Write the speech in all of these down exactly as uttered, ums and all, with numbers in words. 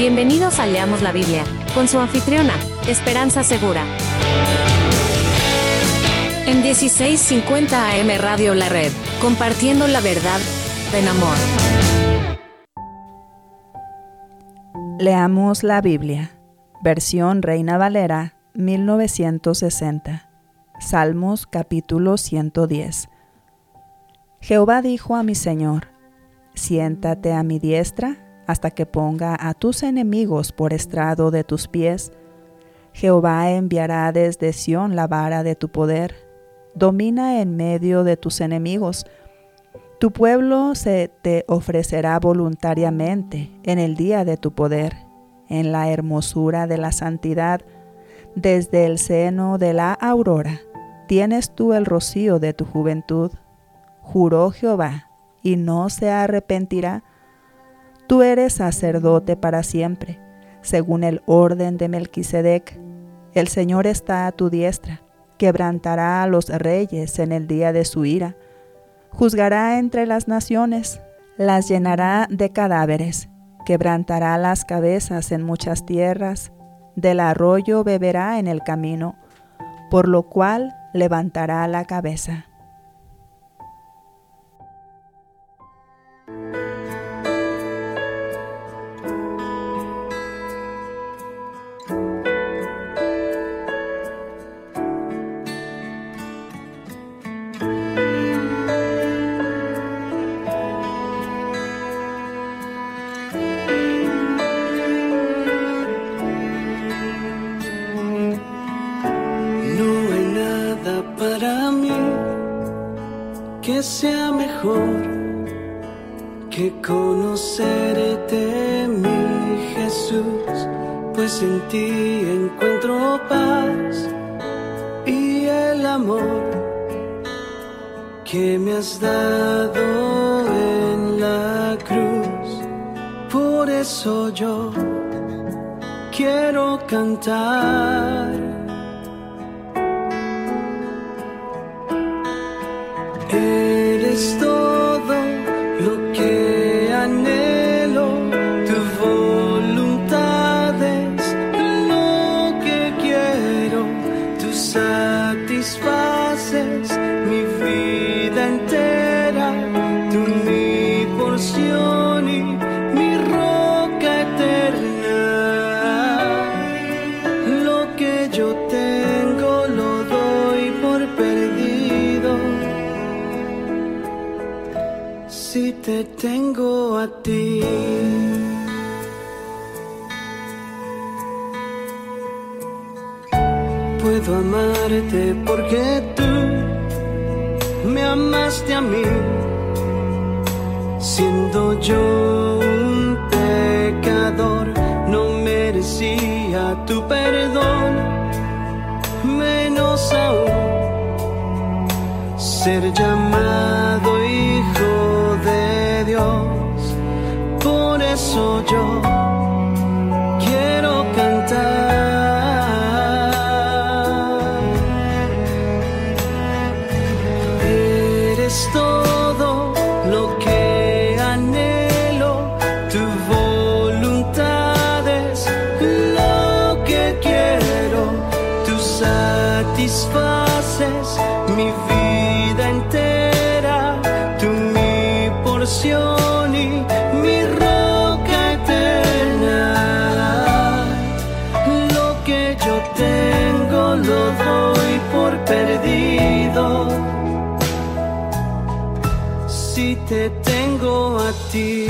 Bienvenidos a Leamos la Biblia, con su anfitriona, Esperanza Segura. En dieciséis cincuenta A M Radio La Red, compartiendo la verdad en amor. Leamos la Biblia, versión Reina Valera, mil novecientos sesenta. Salmos capítulo ciento diez. Jehová dijo a mi Señor: siéntate a mi diestra, hasta que ponga a tus enemigos por estrado de tus pies. Jehová enviará desde Sión la vara de tu poder. Domina en medio de tus enemigos. Tu pueblo se te ofrecerá voluntariamente en el día de tu poder, en la hermosura de la santidad. Desde el seno de la aurora tienes tú el rocío de tu juventud. Juró Jehová, y no se arrepentirá. Tú eres sacerdote para siempre, según el orden de Melquisedec. El Señor está a tu diestra, quebrantará a los reyes en el día de su ira. Juzgará entre las naciones, las llenará de cadáveres, quebrantará las cabezas en muchas tierras. Del arroyo beberá en el camino, por lo cual levantará la cabeza. Que sea mejor que conocerte, mi Jesús, pues en ti encuentro paz y el amor que me has dado en la cruz. Por eso yo quiero cantar. Eres todo lo que anhelo, tu voluntad es lo que quiero, tú satisfaces mi vida entera, tú mi porción y mi roca eterna. Lo que yo tengo lo doy por perdido si te tengo a ti. Puedo amarte porque tú me amaste a mí, siendo yo un pecador, no merecía tu perdón, menos aún ser llamado hijo de Dios. Por eso yo quiero cantar. Eres todo lo que anhelo, tu voluntad es lo que quiero, tú satisfaces mi vida entera, tú mi porción y mi roca eterna. Lo que yo tengo lo doy por perdido si te tengo a ti.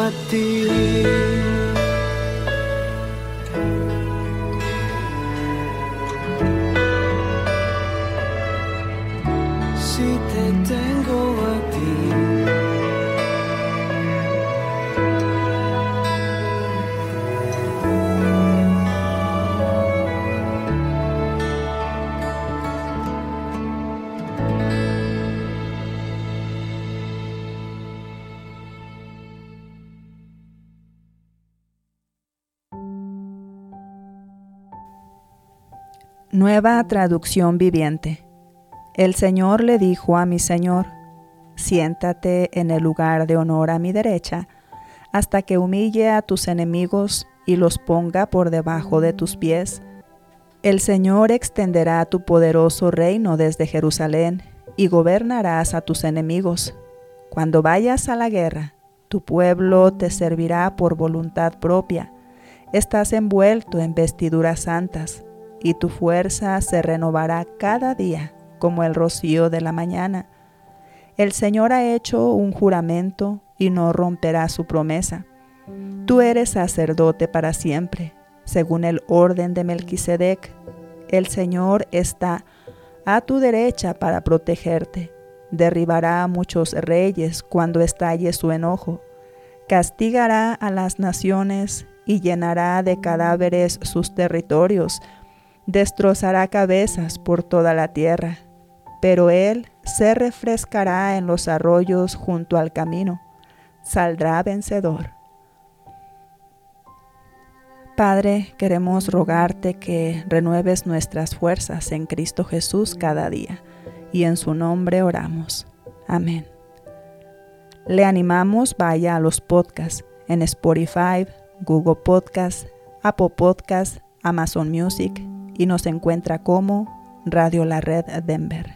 a ti. Si te tengo a ti. Nueva traducción viviente. El Señor le dijo a mi Señor: siéntate en el lugar de honor a mi derecha, hasta que humille a tus enemigos y los ponga por debajo de tus pies. El Señor extenderá tu poderoso reino desde Jerusalén, y gobernarás a tus enemigos. Cuando vayas a la guerra, tu pueblo te servirá por voluntad propia. Estás envuelto en vestiduras santas, y tu fuerza se renovará cada día como el rocío de la mañana. El Señor ha hecho un juramento y no romperá su promesa. Tú eres sacerdote para siempre, según el orden de Melquisedec. El Señor está a tu derecha para protegerte. Derribará a muchos reyes cuando estalle su enojo. Castigará a las naciones y llenará de cadáveres sus territorios. Destrozará cabezas por toda la tierra, pero él se refrescará en los arroyos junto al camino. Saldrá vencedor. Padre, queremos rogarte que renueves nuestras fuerzas en Cristo Jesús cada día, y en su nombre oramos. Amén. Le animamos, vaya a los podcasts en Spotify, Google Podcasts, Apple Podcasts, Amazon Music, y nos encuentra como Radio La Red Denver.